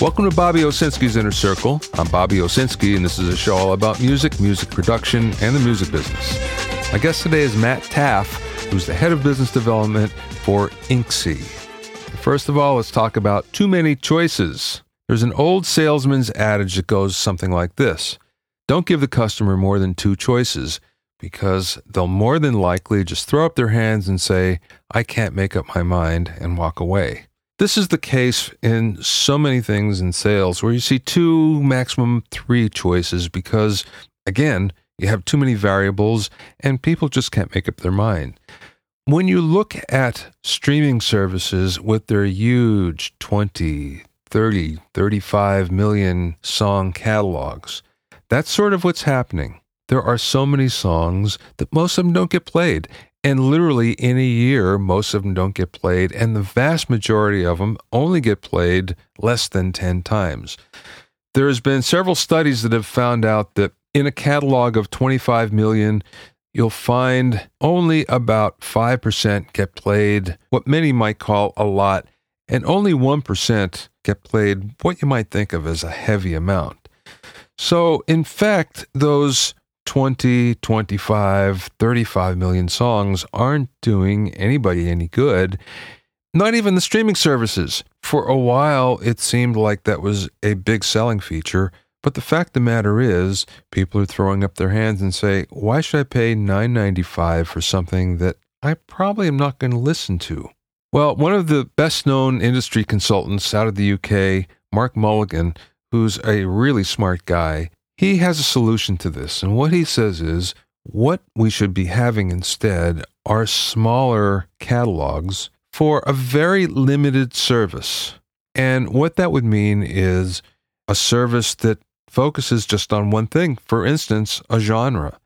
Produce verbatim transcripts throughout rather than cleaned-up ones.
Welcome to Bobby Owsinski's Inner Circle. I'm Bobby Owsinski, and this is a show all about music, music production, and the music business. My guest today is Matt Taff, who's the head of business development for Inksy. First of all, let's talk about too many choices. There's an old salesman's adage that goes something like this: don't give the customer more than two choices, because they'll more than likely just throw up their hands and say, I can't make up my mind, and walk away. This is the case in so many things in sales where you see two, maximum three choices because, again, you have too many variables and people just can't make up their mind. When you look at streaming services with their huge twenty, thirty, thirty-five million song catalogs, that's sort of what's happening. There are so many songs that most of them don't get played. And literally in a year, most of them don't get played, and the vast majority of them only get played less than ten times. There has been several studies that have found out that in a catalog of twenty-five million, you'll find only about five percent get played, what many might call a lot, and only one percent get played what you might think of as a heavy amount. So, in fact, those twenty, twenty-five, thirty-five million songs aren't doing anybody any good, not even the streaming services. For a while, it seemed like that was a big selling feature, but the fact of the matter is, people are throwing up their hands and say, why should I pay nine ninety-five for something that I probably am not going to listen to? Well, one of the best-known industry consultants out of the U K, Mark Mulligan, who's a really smart guy, he has a solution to this, and what he says is, what we should be having instead are smaller catalogs for a very limited service. And what that would mean is a service that focuses just on one thing, for instance, a genre.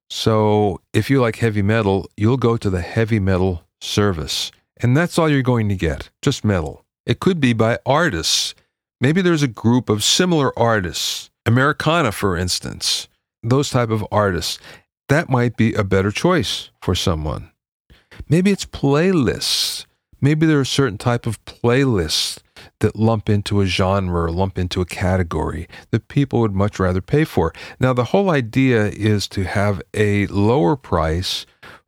So if you like heavy metal, you'll go to the heavy metal service, and that's all you're going to get, just metal. It could be by artists. Maybe there's a group of similar artists. Americana, for instance, those type of artists, that might be a better choice for someone. Maybe it's playlists. Maybe there are certain type of playlists that lump into a genre or lump into a category that people would much rather pay for. Now, the whole idea is to have a lower price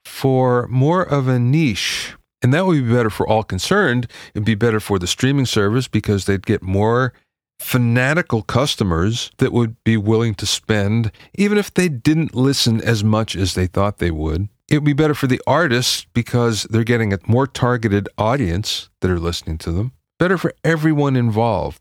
for more of a niche. And that would be better for all concerned. It'd be better for the streaming service because they'd get more fanatical customers that would be willing to spend, even if they didn't listen as much as they thought they would. It would be better for the artists because they're getting a more targeted audience that are listening to them. Better for everyone involved.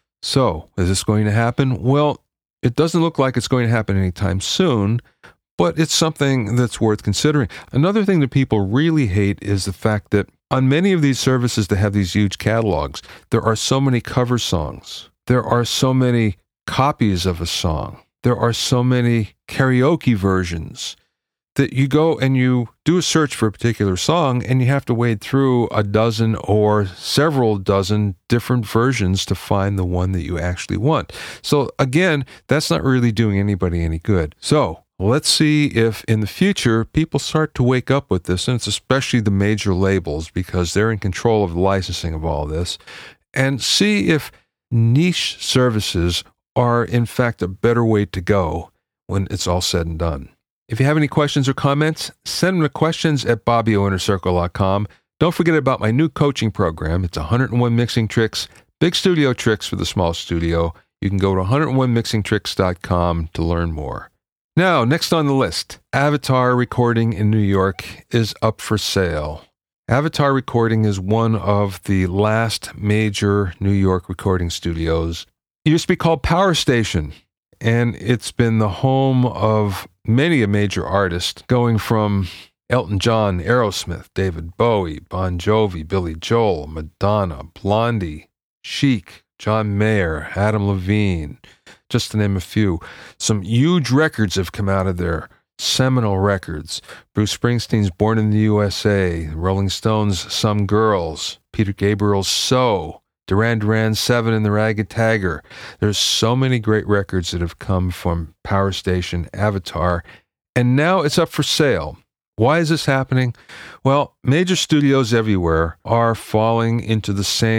So, is this going to happen? Well, it doesn't look like it's going to happen anytime soon, but it's something that's worth considering. Another thing that people really hate is the fact that on many of these services that have these huge catalogs, there are so many cover songs. There are so many copies of a song. There are so many karaoke versions that you go and you do a search for a particular song and you have to wade through a dozen or several dozen different versions to find the one that you actually want. So again, that's not really doing anybody any good. So let's see if in the future people start to wake up with this, and it's especially the major labels because they're in control of the licensing of all this, and see if niche services are, in fact, a better way to go when it's all said and done. If you have any questions or comments, send them to questions at bobby o inner circle dot com. Don't forget about my new coaching program. It's one hundred one Mixing Tricks, big studio tricks for the small studio. You can go to one hundred one mixing tricks dot com to learn more. Now, next on the list, Avatar Recording in New York is up for sale. Avatar Recording is one of the last major New York recording studios. It used to be called Power Station, and it's been the home of many a major artist, going from Elton John, Aerosmith, David Bowie, Bon Jovi, Billy Joel, Madonna, Blondie, Chic, John Mayer, Adam Levine, just to name a few. Some huge records have come out of there. Seminal records. Bruce Springsteen's Born in the U S A, Rolling Stones' Some Girls, Peter Gabriel's So, Duran Duran's Seven and the Ragged Tiger. There's so many great records that have come from Power Station, Avatar, and now it's up for sale. Why is this happening? Well, major studios everywhere are falling into the same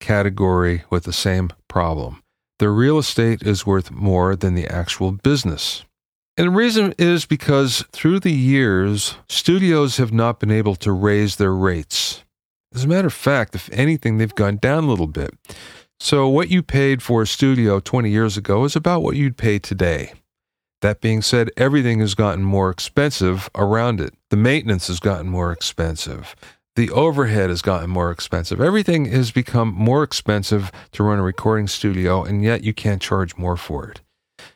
category with the same problem. Their real estate is worth more than the actual business. And the reason is because through the years, studios have not been able to raise their rates. As a matter of fact, if anything, they've gone down a little bit. So what you paid for a studio twenty years ago is about what you'd pay today. That being said, everything has gotten more expensive around it. The maintenance has gotten more expensive. The overhead has gotten more expensive. Everything has become more expensive to run a recording studio, and yet you can't charge more for it.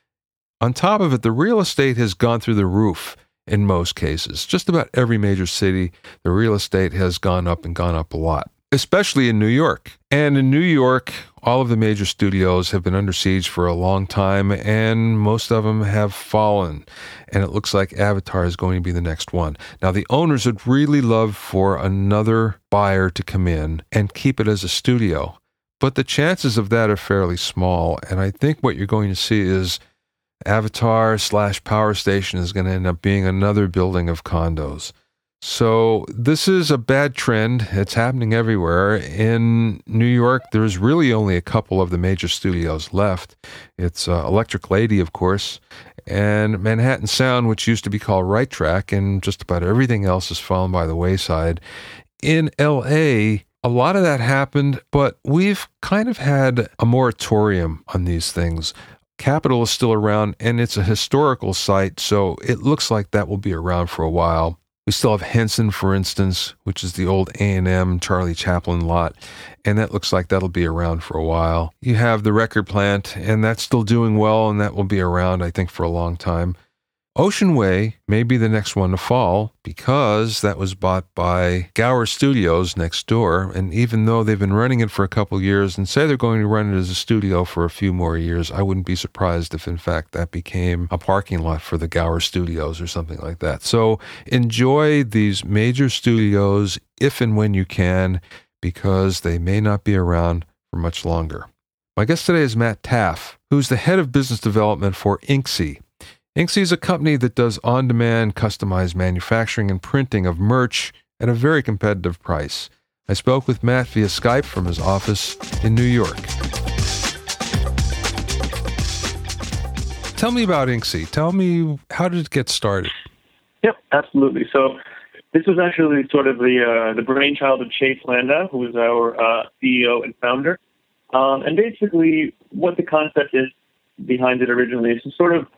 On top of it, the real estate has gone through the roof in most cases. Just about every major city, the real estate has gone up and gone up a lot, especially in New York. And in New York, all of the major studios have been under siege for a long time, and most of them have fallen. And it looks like Avatar is going to be the next one. Now, the owners would really love for another buyer to come in and keep it as a studio. But the chances of that are fairly small. And I think what you're going to see is Avatar slash Power Station is going to end up being another building of condos. So this is a bad trend. It's happening everywhere. In New York, there's really only a couple of the major studios left. It's uh, Electric Lady, of course, and Manhattan Sound, which used to be called Right Track, and just about everything else has fallen by the wayside. In L A, a lot of that happened, but we've kind of had a moratorium on these things. Capitol is still around, and it's a historical site, so it looks like that will be around for a while. We still have Henson, for instance, which is the old A and M Charlie Chaplin lot, and that looks like that'll be around for a while. You have the record plant, and that's still doing well, and that will be around, I think, for a long time. Ocean Way may be the next one to fall because that was bought by Gower Studios next door, and even though they've been running it for a couple years and say they're going to run it as a studio for a few more years, I wouldn't be surprised if, in fact, that became a parking lot for the Gower Studios or something like that. So enjoy these major studios if and when you can, because they may not be around for much longer. My guest today is Matt Taff, who's the head of business development for Inksy. Inksy is a company that does on-demand, customized manufacturing and printing of merch at a very competitive price. I spoke with Matt via Skype from his office in New York. Tell me about Inksy. Tell me, how did it get started? Yep, absolutely. So this was actually sort of the uh, the brainchild of Chase Landau, who is our uh, C E O and founder. Um, and basically, what the concept is behind it originally is to sort of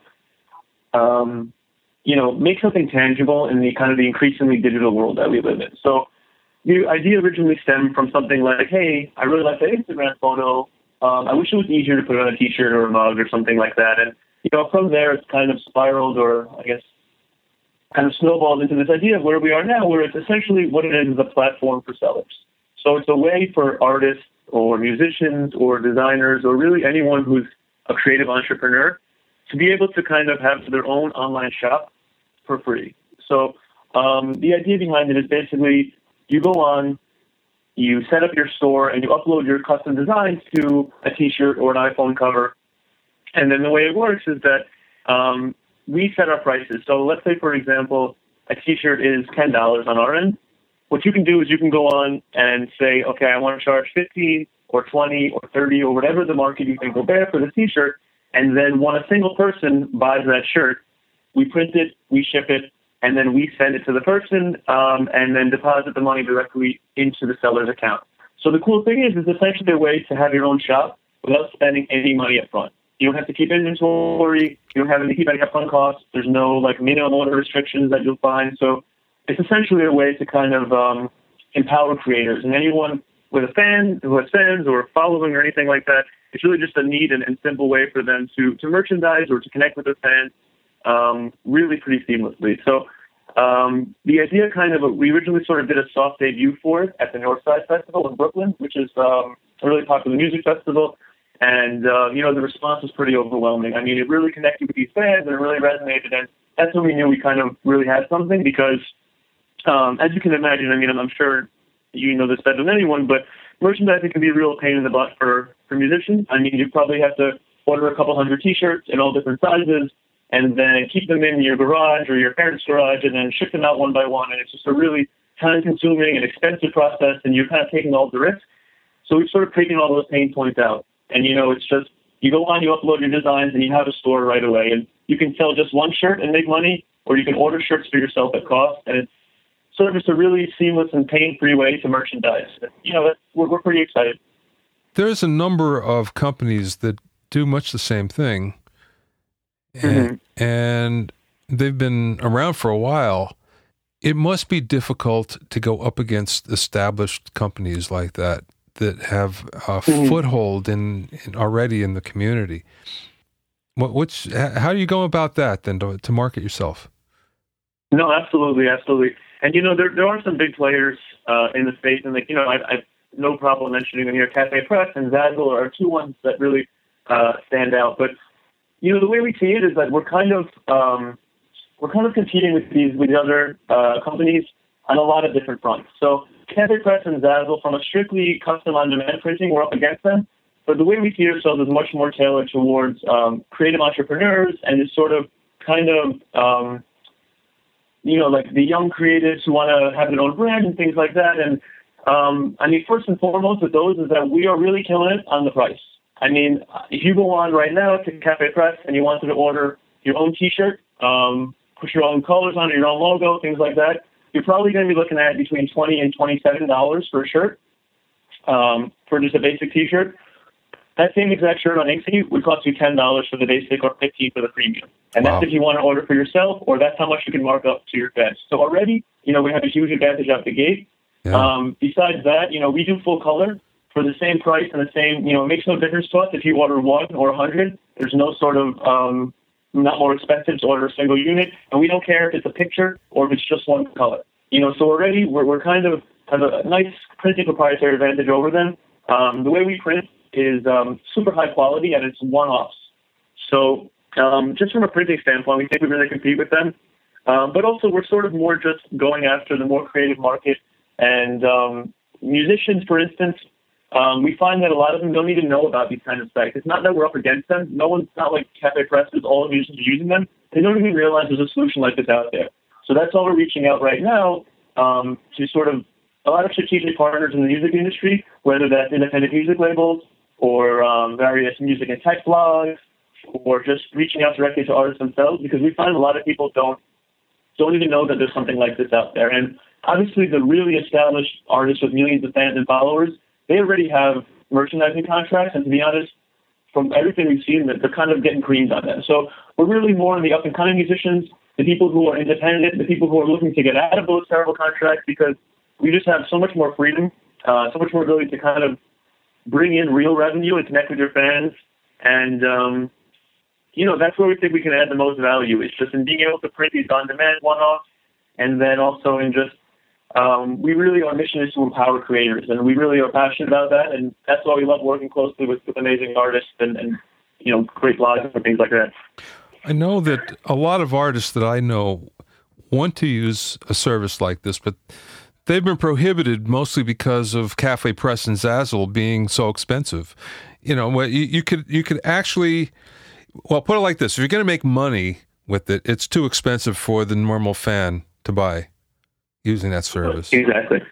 Um, you know, make something tangible in the kind of the increasingly digital world that we live in. So the idea originally stemmed from something like, hey, I really like that Instagram photo. Um, I wish it was easier to put it on a t-shirt or a mug or something like that. And, you know, from there, it's kind of spiraled or, I guess, kind of snowballed into this idea of where we are now, where it's essentially what it is is a platform for sellers. So it's a way for artists or musicians or designers or really anyone who's a creative entrepreneur to be able to kind of have their own online shop for free. So um, the idea behind it is basically you go on, you set up your store, and you upload your custom designs to a t-shirt or an iPhone cover. And then the way it works is that um, we set our prices. So let's say, for example, a t-shirt is ten dollars on our end. What you can do is you can go on and say, okay, I want to charge fifteen or twenty or thirty or whatever the market you think will bear for the t-shirt. And then when a single person buys that shirt, we print it, we ship it, and then we send it to the person um, and then deposit the money directly into the seller's account. So the cool thing is, it's essentially a way to have your own shop without spending any money up front. You don't have to keep inventory. You don't have to keep any upfront costs. There's no like minimum order restrictions that you'll find. So it's essentially a way to kind of um, empower creators. And anyone with a fan who has fans or following or anything like that, it's really just a neat and, and simple way for them to, to merchandise or to connect with their fans um, really pretty seamlessly. So um, the idea kind of, we originally sort of did a soft debut for it at the Northside Festival in Brooklyn, which is um, a really popular music festival. And, uh, you know, the response was pretty overwhelming. I mean, it really connected with these fans and it really resonated. And that's when we knew we kind of really had something because, um, as you can imagine, I mean, I'm, I'm sure you know this better than anyone, but merchandising can be a real pain in the butt for, for musicians. I mean, you probably have to order a couple hundred T-shirts in all different sizes and then keep them in your garage or your parents' garage and then ship them out one by one. And it's just a really time-consuming and expensive process, and you're kind of taking all the risk. So we've sort of taken all those pain points out. And, you know, it's just, you go on, you upload your designs, and you have a store right away. And you can sell just one shirt and make money, or you can order shirts for yourself at cost. And it's sort of just a really seamless and pain-free way to merchandise. You know, we're, we're pretty excited. There's a number of companies that do much the same thing. And, mm-hmm. and they've been around for a while. It must be difficult to go up against established companies like that that have a mm-hmm. foothold in, in already in the community. What, which, how do you go about that then to, to market yourself? No, absolutely, absolutely. And you know, there there are some big players uh, in the space, and like you know, I, I've no problem mentioning them here. Cafe Press and Zazzle are two ones that really uh, stand out. But you know, the way we see it is that we're kind of um, we're kind of competing with these with the other uh, companies on a lot of different fronts. So Cafe Press and Zazzle, from a strictly custom on-demand printing, we're up against them. But the way we see ourselves is much more tailored towards um, creative entrepreneurs and is sort of kind of um, you know, like the young creatives who want to have their own brand and things like that. And um, I mean, first and foremost with those is that we are really killing it on the price. I mean, if you go on right now to Cafe Press and you wanted to order your own T-shirt, um, put your own colors on it, your own logo, things like that, you're probably going to be looking at between twenty dollars and twenty-seven dollars for a shirt, um, for just a basic T-shirt. That same exact shirt on Inkscape would cost you ten dollars for the basic or fifteen dollars for the premium. And wow. That's if you want to order for yourself, or that's how much you can mark up to your fans. So already, you know, we have a huge advantage out the gate. Yeah. Um, besides that, you know, we do full color for the same price and the same, you know, it makes no difference to us if you order one or a hundred. There's no sort of, um, not more expensive to order a single unit. And we don't care if it's a picture or if it's just one color. You know, so already we're, we're kind of have a nice printing proprietary advantage over them. Um, the way we print is um, super high quality, and it's one-offs. So um, just from a printing standpoint, we think we really compete with them. Um, but also we're sort of more just going after the more creative market. And um, musicians, for instance, um, we find that a lot of them don't even know about these kind of sites. It's not that we're up against them. No one's not like Cafe Press, all the musicians are using them. They don't even realize there's a solution like this out there. So that's all we're reaching out right now um, to sort of a lot of strategic partners in the music industry, whether that's independent music labels or um, various music and tech blogs, or just reaching out directly to artists themselves, because we find a lot of people don't don't even know that there's something like this out there. And obviously the really established artists with millions of fans and followers, they already have merchandising contracts, and to be honest, from everything we've seen, that they're kind of getting creamed on them. So we're really more in the up-and-coming musicians, the people who are independent, the people who are looking to get out of those terrible contracts, because we just have so much more freedom, uh, so much more ability to kind of bring in real revenue and connect with your fans. And, um, you know, that's where we think we can add the most value. It's just in being able to print these on-demand one-offs, and then also in just, um, we really, our mission is to empower creators, and we really are passionate about that, and that's why we love working closely with, with amazing artists and, and, you know, great blogs and things like that. I know that a lot of artists that I know want to use a service like this, but they've been prohibited mostly because of Cafe Press and Zazzle being so expensive. You know, you, you could you could actually, well, put it like this: if you're going to make money with it, it's too expensive for the normal fan to buy using that service. Exactly.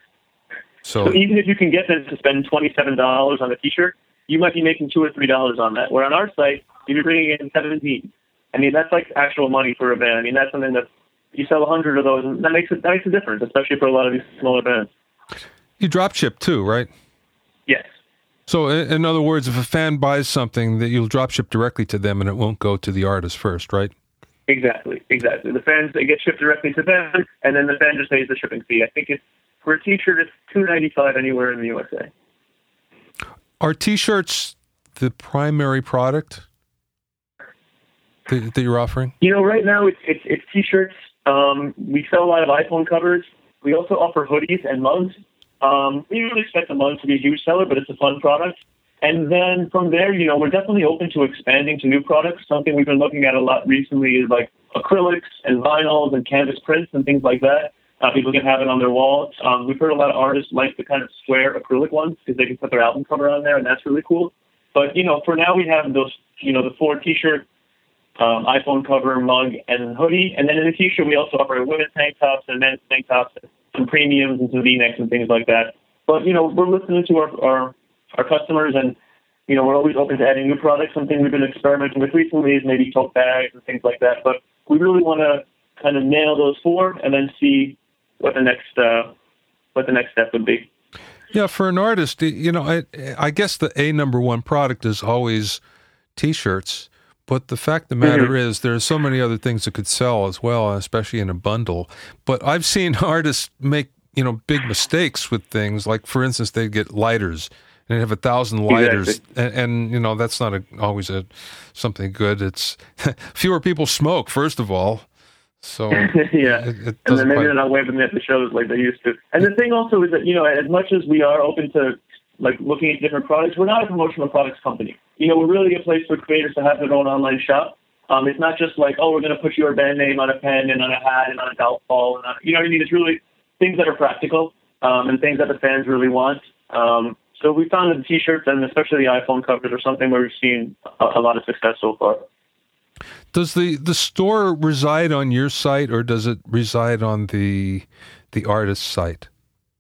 So, so even if you can get them to spend twenty-seven dollars on a T-shirt, you might be making two or three dollars on that. Where on our site, if you're bringing in seventeen, I mean that's like actual money for a band. I mean that's something that you sell a hundred of those, and that makes it that makes a difference, especially for a lot of these smaller bands. You drop ship too, right? Yes. So, in other words, if a fan buys something, that you'll drop ship directly to them, and it won't go to the artist first, right? Exactly, exactly. The fans, they get shipped directly to them, and then the fan just pays the shipping fee. I think it's for a T-shirt, it's two ninety-five anywhere in the U S A. Are T-shirts the primary product that, that you're offering? You know, right now it's it's, it's T-shirts. Um, we sell a lot of iPhone covers. We also offer hoodies and mugs. Um, we don't really expect the mugs to be a huge seller, but it's a fun product. And then from there, you know, we're definitely open to expanding to new products. Something we've been looking at a lot recently is like acrylics and vinyls and canvas prints and things like that. Uh, people can have it on their walls. Um, we've heard a lot of artists like the kind of square acrylic ones because they can put their album cover on there, and that's really cool. But, you know, for now we have those, you know, the four T-shirt, um, iPhone cover, mug, and hoodie. And then in the T-shirt, we also offer women's tank tops and men's tank tops, some premiums and some V-necks and things like that. But, you know, we're listening to our, our our customers, and you know, we're always open to adding new products. Something we've been experimenting with recently is maybe tote bags and things like that. But we really want to kind of nail those four and then see what the next uh, what the next step would be. Yeah, for an artist, you know, I, I guess the A number one product is always T-shirts. But the fact of the matter mm-hmm. is there are so many other things that could sell as well, especially in a bundle. But I've seen artists make, you know, big mistakes with things. Like, for instance, they get lighters. And they have a thousand lighters, exactly. and, and you know that's not a, always a something good. It's fewer people smoke, first of all, so yeah, it, it and then maybe quite... they're not waving at the shows like they used to. And the thing also is that you know, as much as we are open to like looking at different products, we're not a promotional products company. You know, we're really a place for creators to have their own online shop. Um, it's not just like, oh, we're going to put your band name on a pen and on a hat and on a golf ball, and on, you know what I mean. It's really things that are practical um, and things that the fans really want. Um, So we found that the T-shirts and especially the iPhone covers are something where we've seen a, a lot of success so far. Does the, the store reside on your site, or does it reside on the the artist's site?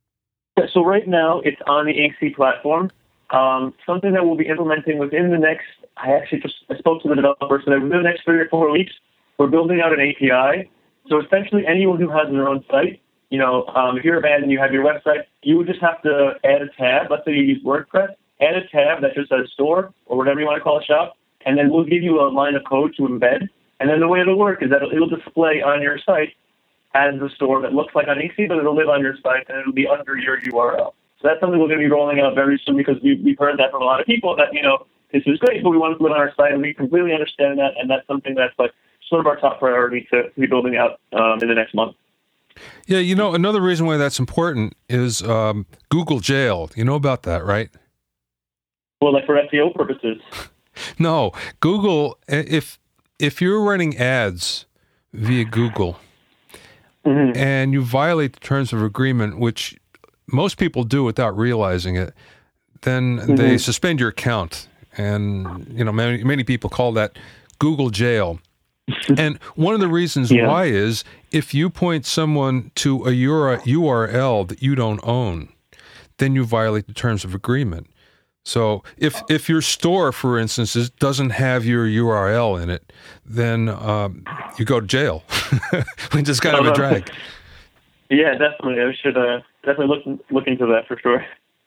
So right now it's on the Inksy platform. Um, something that we'll be implementing within the next. I actually just I spoke to the developer, so within the next three or four weeks, we're building out an A P I. So essentially, anyone who has their own site. You know, um, if you're a band and you have your website, you would just have to add a tab. Let's say you use WordPress, add a tab that just says store or whatever you want to call a shop, and then we'll give you a line of code to embed. And then the way it'll work is that it'll, it'll display on your site as the store that looks like on Inksy, but it'll live on your site and it'll be under your U R L. So that's something we're going to be rolling out very soon because we, we've heard that from a lot of people that, you know, this is great, but we want to put it on our site, and we completely understand that, and that's something that's like sort of our top priority to be building out um, in the next month. Yeah, you know, another reason why that's important is um, Google Jail. You know about that, right? Well, like for S E O purposes. No, Google, if if you're running ads via Google mm-hmm. and you violate the terms of agreement, which most people do without realizing it, then mm-hmm. they suspend your account. And, you know, many, many people call that Google Jail. And one of the reasons yeah. why is if you point someone to a U R L that you don't own, then you violate the terms of agreement. So if if your store, for instance, is, doesn't have your U R L in it, then um, you go to jail, which is kind of a drag. Yeah, definitely. I should uh, definitely look look into that for sure.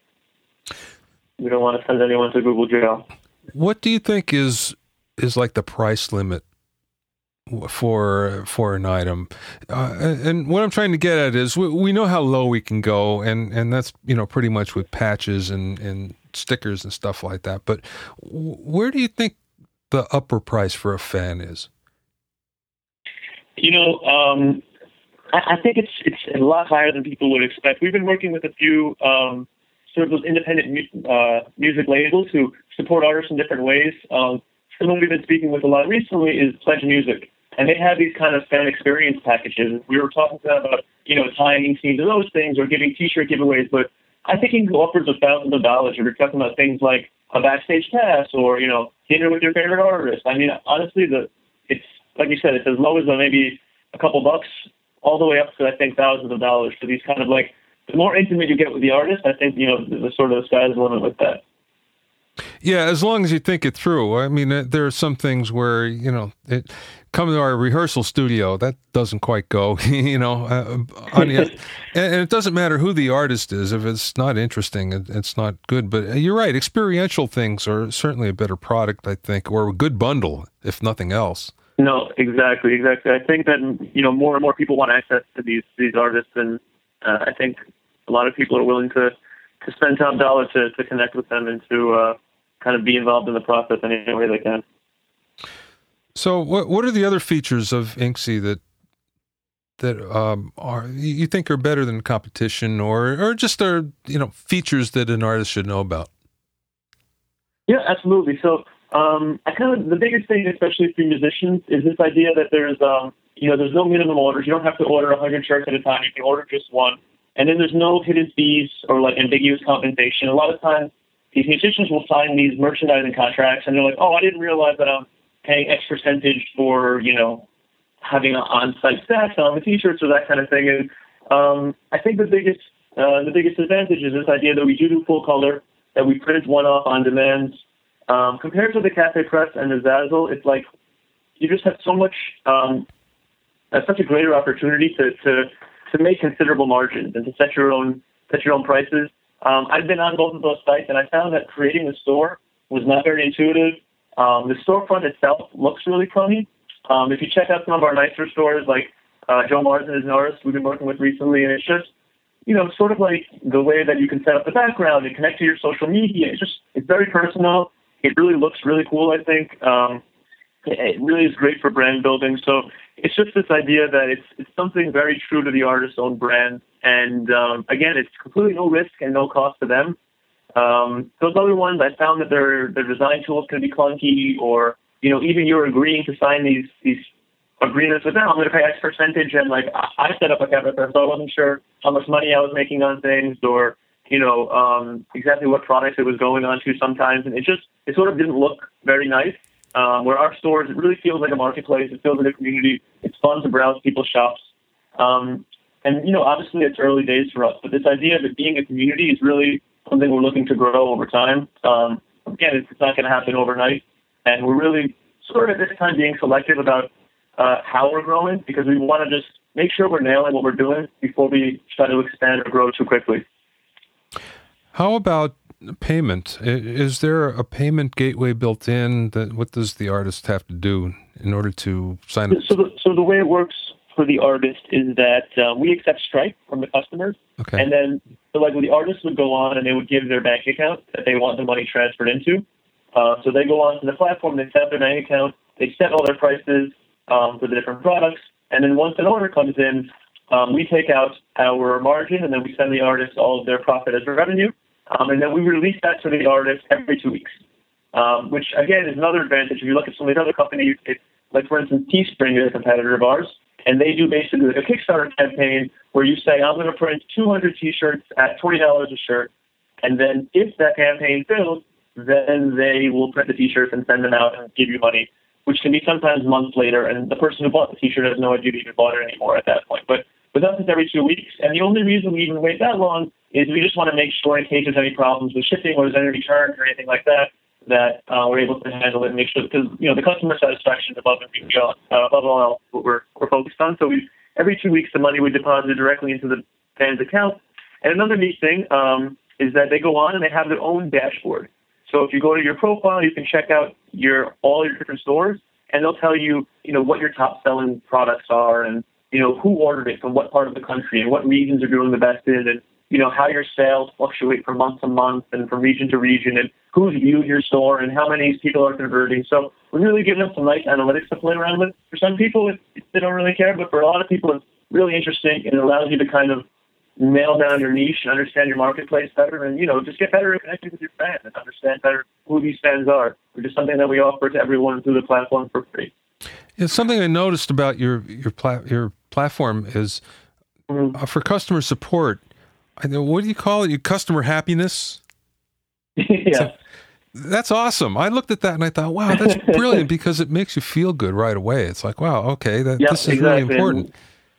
We don't want to send anyone to Google Jail. What do you think is is like the price limit for for an item? Uh, and what I'm trying to get at is we, we know how low we can go, and, and that's, you know, pretty much with patches and, and stickers and stuff like that. But where do you think the upper price for a fan is? You know, um, I, I think it's it's a lot higher than people would expect. We've been working with a few um, sort of those independent mu- uh, music labels who support artists in different ways. Um, someone we've been speaking with a lot recently is Pledge Music, and they have these kind of fan experience packages. We were talking to them about, you know, tying Inksy to those things or giving T-shirt giveaways, but I think you can go upwards of thousands of dollars if you're talking about things like a backstage pass or, you know, dinner with your favorite artist. I mean, honestly, the it's like you said, it's as low as uh, maybe a couple bucks, all the way up to, I think, thousands of dollars for these kind of like, the more intimate you get with the artist, I think, you know, the, the sort of the sky's the limit with that. Yeah, as long as you think it through. I mean, there are some things where, you know, it come to our rehearsal studio, that doesn't quite go, you know. Uh, on the, and it doesn't matter who the artist is. If it's not interesting, it, it's not good. But you're right, experiential things are certainly a better product, I think, or a good bundle, if nothing else. No, exactly, exactly. I think that, you know, more and more people want access to these these artists, and uh, I think a lot of people are willing to, to spend top dollar to, to connect with them and to uh, kind of be involved in the process in any way they can. So, what what are the other features of Inksy that that um, are you think are better than competition, or or just are, you know, features that an artist should know about? Yeah, absolutely. So, um, I kind of the biggest thing, especially for musicians, is this idea that there's um, you know, there's no minimum orders. You don't have to order a hundred shirts at a time. You can order just one, and then there's no hidden fees or like ambiguous compensation. A lot of times, these musicians will sign these merchandising contracts, and they're like, "Oh, I didn't realize that I'm paying X percentage for, you know, having an on-site staff on the T-shirts or that kind of thing." And um, I think the biggest uh, the biggest advantage is this idea that we do do full color. that we print one-off on demand. Um, compared to the Cafe Press and the Zazzle, it's like you just have so much, um, uh, such a greater opportunity to, to to make considerable margins and to set your own set your own prices. Um, I've been on both of those sites, and I found that creating the store was not very intuitive. Um, the storefront itself looks really crummy. Um, if you check out some of our nicer stores, like uh, Joe Mars and his artist we've been working with recently, and it's just, you know, sort of like the way that you can set up the background and connect to your social media. It's just, it's very personal. It really looks really cool, I think. Um, it, it really is great for brand building. So it's just this idea that it's it's something very true to the artist's own brand. And um, again, it's completely no risk and no cost to them. Um, those other ones, I found that their their design tools can be clunky, or, you know, even you're agreeing to sign these these agreements with them. I'm going to pay X percentage, and like I, I set up a Cafe Press, so I wasn't sure how much money I was making on things, or, you know, um, exactly what products it was going on to sometimes, and it just it sort of didn't look very nice. Um, where our stores, it really feels like a marketplace. It feels like a community. It's fun to browse people's shops. Um, and, you know, obviously it's early days for us, but this idea of it being a community is really something we're looking to grow over time. Um, again, it's not going to happen overnight. And we're really sort of at this time being selective about uh, how we're growing, because we want to just make sure we're nailing what we're doing before we try to expand or grow too quickly. How about payment? Is there a payment gateway built in? That what does the artist have to do in order to sign up? So the, so the way it works for the artist is that uh, we accept Stripe from the customers. Okay. And then, so like the artist would go on and they would give their bank account that they want the money transferred into. Uh, so they go on to the platform, they set up their bank account, they set all their prices um, for the different products. And then once an order comes in, um, we take out our margin, and then we send the artist all of their profit as revenue. Um, and then we release that to the artist every two weeks, um, which, again, is another advantage. If you look at some of these other companies, it's, like, for instance, Teespring is a competitor of ours, and they do basically like a Kickstarter campaign where you say, I'm going to print two hundred T-shirts at twenty dollars a shirt, and then if that campaign fails, then they will print the T-shirts and send them out and give you money, which can be sometimes months later, and the person who bought the T-shirt has no idea they even bought it anymore at that point. But with us, it's every two weeks, and the only reason we even wait that long is we just want to make sure, in case there's any problems with shipping or there's any returns or anything like that, that uh, we're able to handle it and make sure, because, you know, the customer satisfaction is above and beyond, uh, above all else what we're, we're focused on. So we every two weeks, the money we deposit directly into the fan's account. And another neat thing um, is that they go on and they have their own dashboard. So if you go to your profile, you can check out your all your different stores, and they'll tell you, you know, what your top selling products are, and, you know, who ordered it from what part of the country and what regions are doing the best in, and, you know, how your sales fluctuate from month to month and from region to region, and who's viewed your store and how many people are converting. So we're really giving them some nice analytics to play around with. For some people, it, it, they don't really care, but for a lot of people, it's really interesting, and it allows you to kind of nail down your niche and understand your marketplace better, and, you know, just get better at connecting with your fans and understand better who these fans are, which is something that we offer to everyone through the platform for free. Yeah, something I noticed about your your pla- your platform is mm-hmm. uh, for customer support. I know, what do you call it? Your customer happiness? Yeah. So, that's awesome. I looked at that and I thought, wow, that's brilliant, because it makes you feel good right away. It's like, wow, okay, that, yep, this is exactly. really important.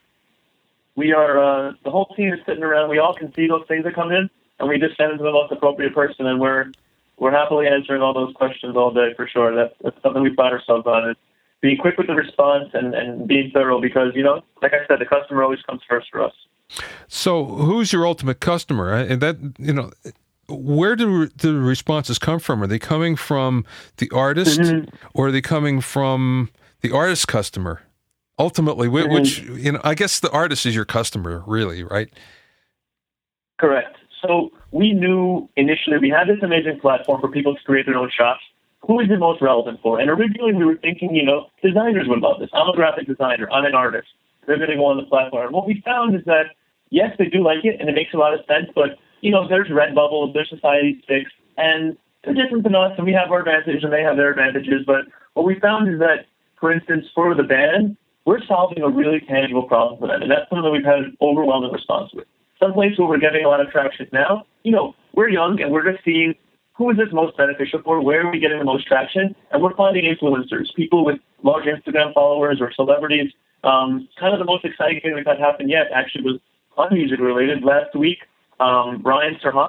We are, uh, the whole team is sitting around. We all can see those things that come in, and we just send them to the most appropriate person, and we're we're happily answering all those questions all day, for sure. That's, that's something we pride ourselves on, is being quick with the response and, and being thorough, because, you know, like I said, the customer always comes first for us. So who's your ultimate customer? And that, you know, where do the responses come from? Are they coming from the artist, mm-hmm. or are they coming from the artist customer? Ultimately, mm-hmm. which, you know, I guess the artist is your customer, really, right? Correct. So we knew initially we had this amazing platform for people to create their own shops. Who is it most relevant for? And originally we were thinking, you know, designers would love this. I'm a graphic designer. I'm an artist. They're going to go on the platform. And what we found is that, yes, they do like it, and it makes a lot of sense, but, you know, there's Redbubble, there's Society six, and they're different than us, and we have our advantages, and they have their advantages. But what we found is that, for instance, for the band, we're solving a really tangible problem for them, and that's something that we've had an overwhelming response with. Some places where we're getting a lot of traction now, you know, we're young, and we're just seeing who is this most beneficial for, where are we getting the most traction, and we're finding influencers, people with large Instagram followers or celebrities. Um, kind of the most exciting thing that had happened yet actually was unmusic related. Last week, um, Ryan Serhant,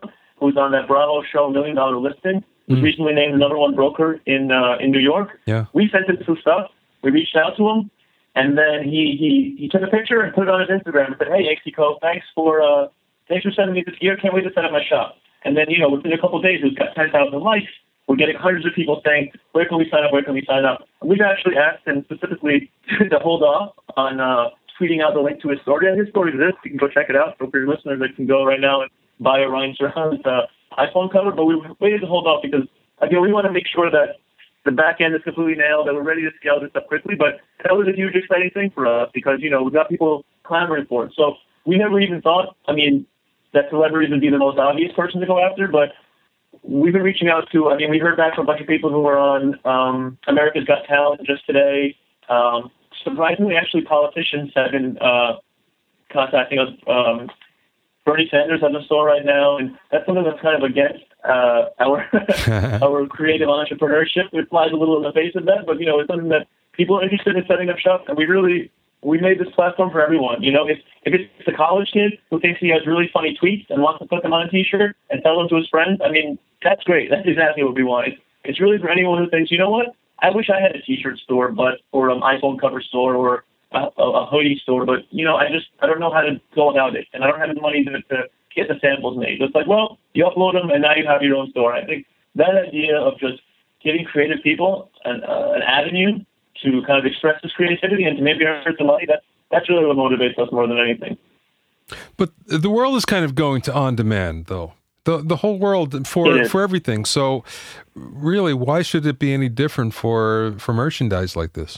who's on that Bravo show Million Dollar Listing, was Mm. recently named the number one broker in uh, in New York. Yeah. We sent him some stuff. We reached out to him, and then he he, he took a picture and put it on his Instagram and said, "Hey, Axico, thanks for uh, thanks for sending me this gear. Can't wait to set up my shop." And then, you know, within a couple of days, we've got ten thousand likes. We're getting hundreds of people saying, "Where can we sign up? Where can we sign up?" And we've actually asked him specifically to hold off on uh, tweeting out the link to his store. Yeah, his store exists. You can go check it out. So for your listeners, they can go right now and buy a Ryan Serhant uh, iPhone cover. But we waited to hold off because, again, we want to make sure that the back end is completely nailed, that we're ready to scale this up quickly. But that was a huge, exciting thing for us because, you know, we've got people clamoring for it. So we never even thought, I mean, that celebrities would be the most obvious person to go after, but we've been reaching out to, I mean, we heard back from a bunch of people who were on um, America's Got Talent just today. Um, surprisingly, actually, politicians have been uh, contacting us. Um, Bernie Sanders has a store right now, and that's something that's kind of against uh, our our creative entrepreneurship. It flies a little in the face of that, but, you know, it's something that people are interested in setting up shop, and we really, we made this platform for everyone. You know, if, if it's a college kid who thinks he has really funny tweets and wants to put them on a T-shirt and tell them to his friends, I mean, that's great. That's exactly what we want. It's, it's really for anyone who thinks, you know what, I wish I had a T-shirt store, but or an iPhone cover store or a, a, a hoodie store, but, you know, I just, I don't know how to go about it, and I don't have the money to, to get the samples made. So it's like, well, you upload them, and now you have your own store. I think that idea of just giving creative people an, uh, an avenue to kind of express this creativity and to maybe earn some money, that's, that's really what motivates us more than anything. But the world is kind of going to on-demand, though. The the whole world for for everything. So really, why should it be any different for, for merchandise like this?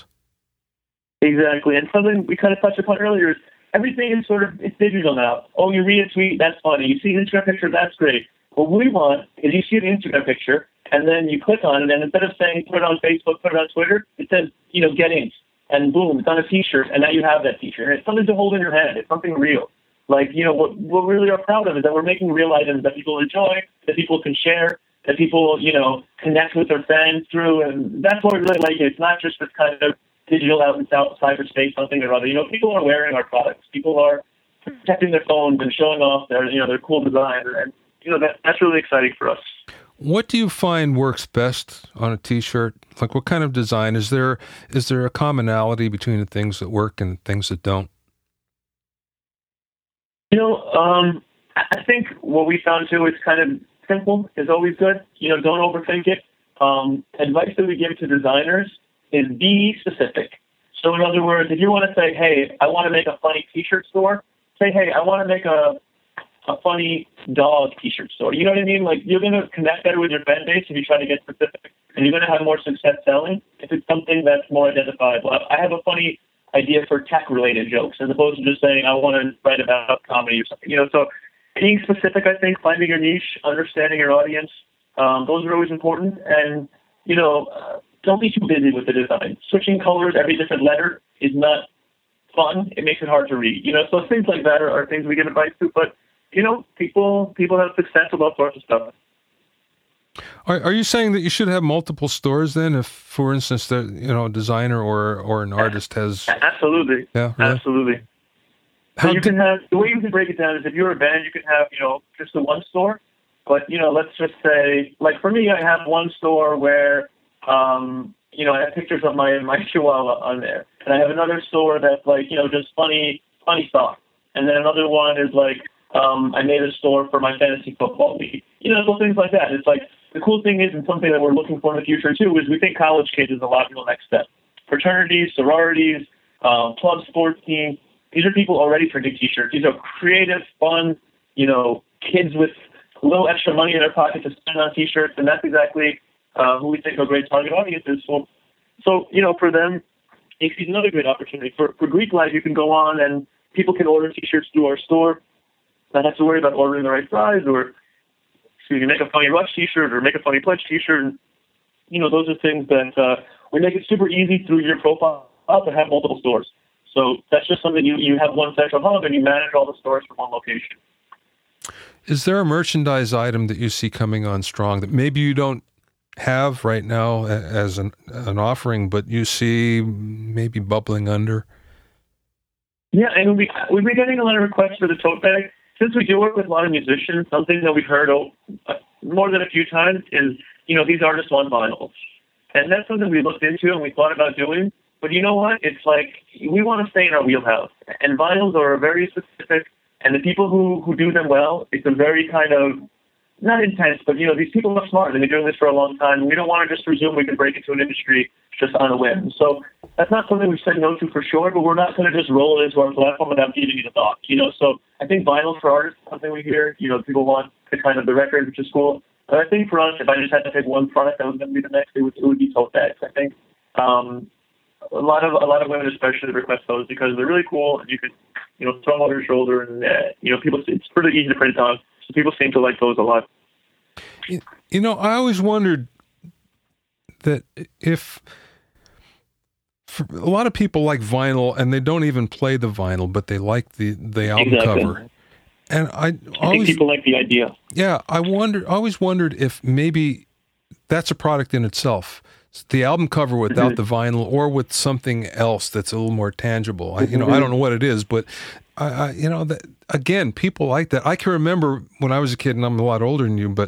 Exactly. And something we kind of touched upon earlier is everything is sort of, it's digital now. Oh, you read a tweet, that's funny. You see an Instagram picture, that's great. What we want is you see an Instagram picture, and then you click on it, and instead of saying put it on Facebook, put it on Twitter, it says, you know, get in. And boom, it's on a T-shirt, and now you have that T-shirt. And it's something to hold in your hand. It's something real. Like, you know, what, what we really are proud of is that we're making real items that people enjoy, that people can share, that people, you know, connect with their fans through. And that's what we really like. It's not just this kind of digital out in cyberspace, something or other. You know, people are wearing our products. People are protecting their phones and showing off their, you know, their cool designs. And, you know, that, that's really exciting for us. What do you find works best on a T-shirt? Like, what kind of design? Is there is there a commonality between the things that work and things that don't? You know, um, I think what we found, too, is kind of simple is always good. You know, don't overthink it. Um, advice that we give to designers is be specific. So, in other words, if you want to say, hey, I want to make a funny T-shirt store, say, hey, I want to make a a funny dog T-shirt store. You know what I mean? Like, you're going to connect better with your fan base if you try to get specific, and you're going to have more success selling if it's something that's more identifiable. I have a funny idea for tech-related jokes as opposed to just saying, I want to write about comedy or something. You know, so being specific, I think, finding your niche, understanding your audience, um, those are always important. And, you know, uh, don't be too busy with the design. Switching colors every different letter is not fun. It makes it hard to read. You know, so things like that are, are things we give advice to. But, you know, people people have success with all sorts of stuff. Are, are you saying that you should have multiple stores then? If, for instance, the you know a designer or or an artist has absolutely, yeah, really? absolutely. How so you di- can have the way you can break it down is if you're a band, you can have you know just the one store. But you know, let's just say, like for me, I have one store where um, you know I have pictures of my my chihuahua on there, and I have another store that's like you know just funny funny stuff, and then another one is like. Um, I made a store for my fantasy football league. You know, little things like that. It's like the cool thing is, and something that we're looking for in the future too, is we think college kids is a logical next step. Fraternities, sororities, um, club sports teams. These are people already printing T-shirts. These are creative, fun, you know, kids with a little extra money in their pocket to spend on T-shirts, and that's exactly uh, who we think are great target audiences. So, so you know, for them, it's another great opportunity. For for Greek Life, you can go on and people can order T-shirts through our store. Not have to worry about ordering the right size, or so you can make a funny Rush T-shirt or make a funny Pledge T-shirt. And, you know, those are things that uh, we make it super easy through your profile to have multiple stores. So that's just something you you have one central hub and you manage all the stores from one location. Is there a merchandise item that you see coming on strong that maybe you don't have right now as an an offering, but you see maybe bubbling under? Yeah, and we we've been getting a lot of requests for the tote bag. since we do work with a lot of musicians, something that we've heard oh, more than a few times is, you know, these artists want vinyl. And that's something we looked into and we thought about doing. But you know what? It's like we want to stay in our wheelhouse. And vinyls are very specific. And the people who, who do them well, it's a very kind of, not intense, but, you know, these people are smart. They've been doing this for a long time. We don't want to just presume we can break into an industry just on a whim. So that's not something we've said no to for sure, but we're not going to just roll it into our platform without giving it a thought. You know, so I think vinyl for artists is something we hear. You know, people want the kind of the record, which is cool. But I think for us, if I just had to pick one product that was going to be the next, it would, it would be tote bags. I think um, a lot of a lot of women especially request those because they're really cool and you could, you know, throw them over your shoulder and uh, you know, people. It's pretty easy to print on, so people seem to like those a lot. You, you know, I always wondered that if for a lot of people like vinyl and they don't even play the vinyl, but they like the the album exactly. cover. And I, I always, think people like the idea. Yeah, I wondered. Always wondered if maybe that's a product in itself. The album cover without mm-hmm. the vinyl, or with something else that's a little more tangible. I, you know, mm-hmm. I don't know what it is, but I, I you know, that, again, people like that. I can remember when I was a kid, and I'm a lot older than you, but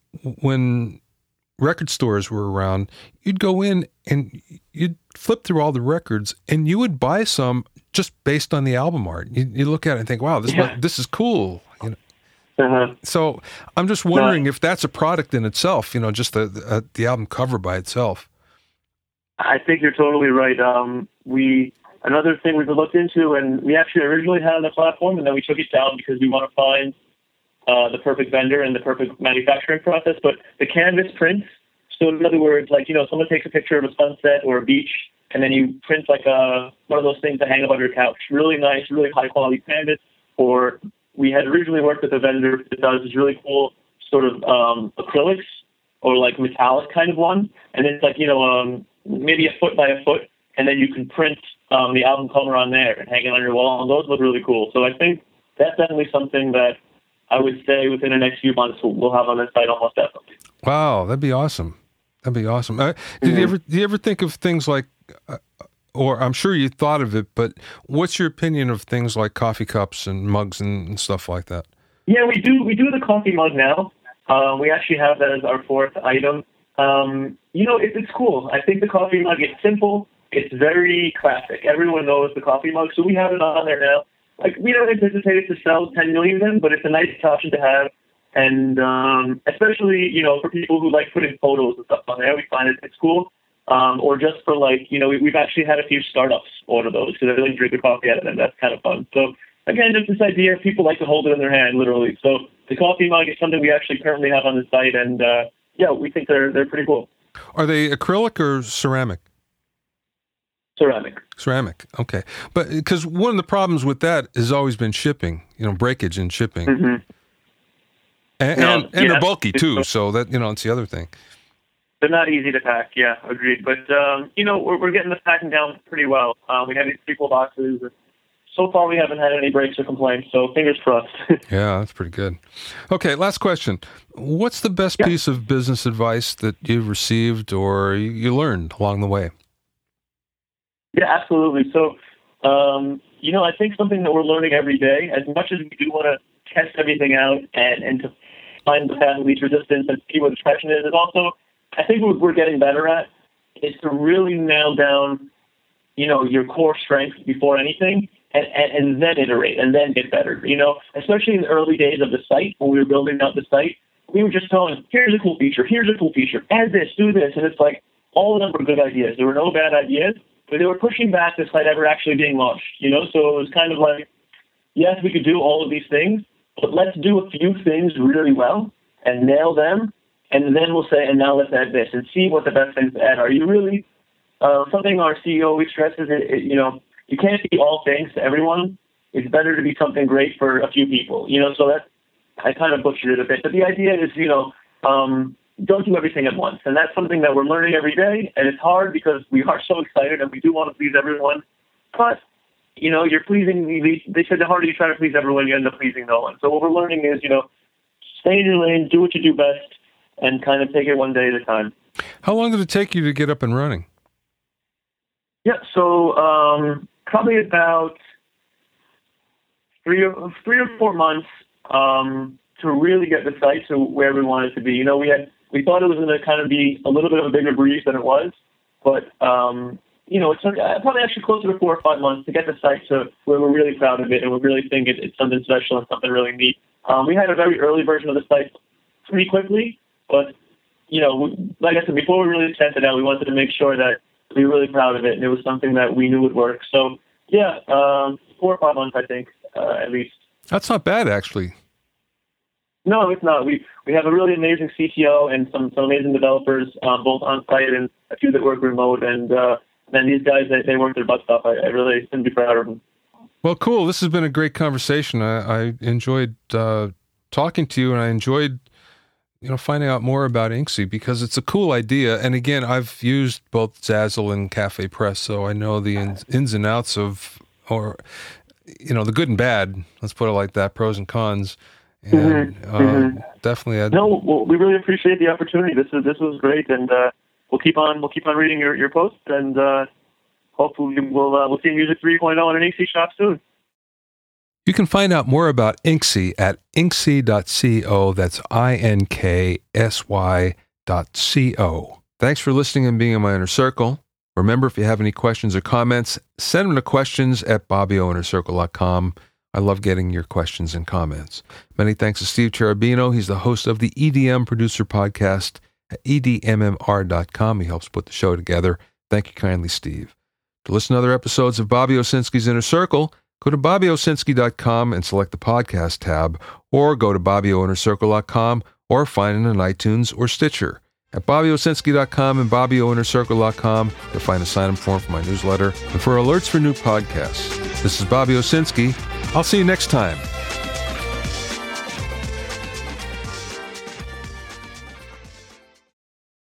when record stores were around, you'd go in and you'd flip through all the records, and you would buy some just based on the album art. You, you look at it and think, "Wow, this yeah. this is cool." You know. Uh-huh. So I'm just wondering no. if that's a product in itself. You know, just the the, uh, the album cover by itself. I think you're totally right. Um, we another thing we've looked into, and we actually originally had on the platform, and then we took it down because we want to find uh, the perfect vendor and the perfect manufacturing process. But the canvas prints. So in other words, like, you know, someone takes a picture of a sunset or a beach, and then you print like a one of those things to hang up on your couch. Really nice, really high quality canvas. Or we had originally worked with a vendor that does this really cool sort of um, acrylics or like metallic kind of one, and it's like, you know, um, maybe a foot by a foot, and then you can print um, the album cover on there and hang it on your wall, and those look really cool. So I think that's definitely something that I would say within the next few months we'll have on the site almost definitely. Wow, that'd be awesome. That'd be awesome. Uh, did mm-hmm. you ever, do you ever think of things like, uh, or I'm sure you thought of it, but what's your opinion of things like coffee cups and mugs and, and stuff like that? Yeah, we do. We do the coffee mug now. Uh, we actually have that as our fourth item. Um, you know, it, it's cool. I think the coffee mug is simple. It's very classic. Everyone knows the coffee mug, so we have it on there now. Like, we don't anticipate it to sell ten million of them, but it's a nice option to have. And um, especially, you know, for people who like putting photos and stuff on there, we find it it's cool. Um, or just for like, you know, we, we've actually had a few startups order those because they really drink the coffee out of them. That's kind of fun. So again, just this idea, people like to hold it in their hand, literally. So the coffee mug is something we actually currently have on the site, and uh, yeah, we think they're they're pretty cool. Are they acrylic or ceramic? Ceramic. Ceramic. Okay, but because one of the problems with that has always been shipping. You know, breakage in shipping. Mm-hmm. And, no, and, and yeah, they're bulky too, so that, you know, it's the other thing. They're not easy to pack, yeah, agreed. But, um, you know, we're, we're getting the packing down pretty well. Uh, we have these three cool boxes. So far, we haven't had any breaks or complaints, so fingers crossed. Yeah, that's pretty good. Okay, last question. What's the best yeah. piece of business advice that you've received or you learned along the way? Yeah, absolutely. So, um, you know, I think something that we're learning every day, as much as we do want to test everything out and, and to find the path of least resistance and see what the traction is, is also, I think what we're getting better at is to really nail down, you know, your core strengths before anything and, and, and then iterate and then get better. You know, especially in the early days of the site, when we were building out the site, we were just telling, here's a cool feature, here's a cool feature, add this, do this. And it's like, all of them were good ideas. There were no bad ideas, but they were pushing back the site ever actually being launched, you know? So it was kind of like, yes, we could do all of these things, but let's do a few things really well and nail them, and then we'll say, and now let's add this, and see what the best things to add are. You really, uh, something our C E O always stresses, it, it, you know, you can't be all things to everyone. It's better to be something great for a few people, you know, so that, I kind of butchered it a bit, but the idea is, you know, um, don't do everything at once, and that's something that we're learning every day, and it's hard because we are so excited and we do want to please everyone, but you know, you're pleasing, they said the harder you try to please everyone, you end up pleasing no one. So what we're learning is, you know, stay in your lane, do what you do best, and kind of take it one day at a time. How long did it take you to get up and running? Yeah, so um, probably about three or, three or four months um, to really get the site to where we wanted it to be. You know, we had we thought it was going to kind of be a little bit of a bigger breeze than it was, but um, you know, it took uh, probably actually closer to four or five months to get the site to where we're really proud of it and we really think it, it's something special and something really neat. Um, we had a very early version of the site pretty quickly, but you know, like I said, before we really tested it out, we wanted to make sure that we were really proud of it and it was something that we knew would work. So yeah, um, four or five months, I think, uh, at least. That's not bad, actually. No, it's not. We we have a really amazing C T O and some, some amazing developers, um, both on site and a few that work remote. And uh, man, these guys, they, they work their butts off. I, I really couldn't be prouder of them. Well, cool. This has been a great conversation. I, I enjoyed uh, talking to you, and I enjoyed, you know, finding out more about Inksy because it's a cool idea. And again, I've used both Zazzle and Cafe Press, so I know the ins, ins and outs of, or, you know, the good and bad. Let's put it like that, pros and cons. And mm-hmm. uh, mm-hmm. definitely, I'd... no. Well, we really appreciate the opportunity. This is this was great, and uh, we'll keep on we'll keep on reading your, your posts, and uh, hopefully we'll uh, we'll see Music three point oh in an Inksy shop soon. You can find out more about Inksy at inksy dot co. That's I N K S Y dot C O. Thanks for listening and being in my inner circle. Remember, if you have any questions or comments, send them to questions at bobby o inner circle dot com. I love getting your questions and comments. Many thanks to Steve Cherubino. He's the host of the E D M Producer Podcast at E D M M R dot com. He helps put the show together. Thank you kindly, Steve. To listen to other episodes of Bobby Owsinski's Inner Circle, go to bobby owsinski dot com and select the podcast tab, or go to bobby o inner circle dot com or find it on iTunes or Stitcher. At bobby owsinski dot com and bobby o inner circle dot com, you'll find a sign-up form for my newsletter and for alerts for new podcasts. This is Bobby Owsinski. I'll see you next time.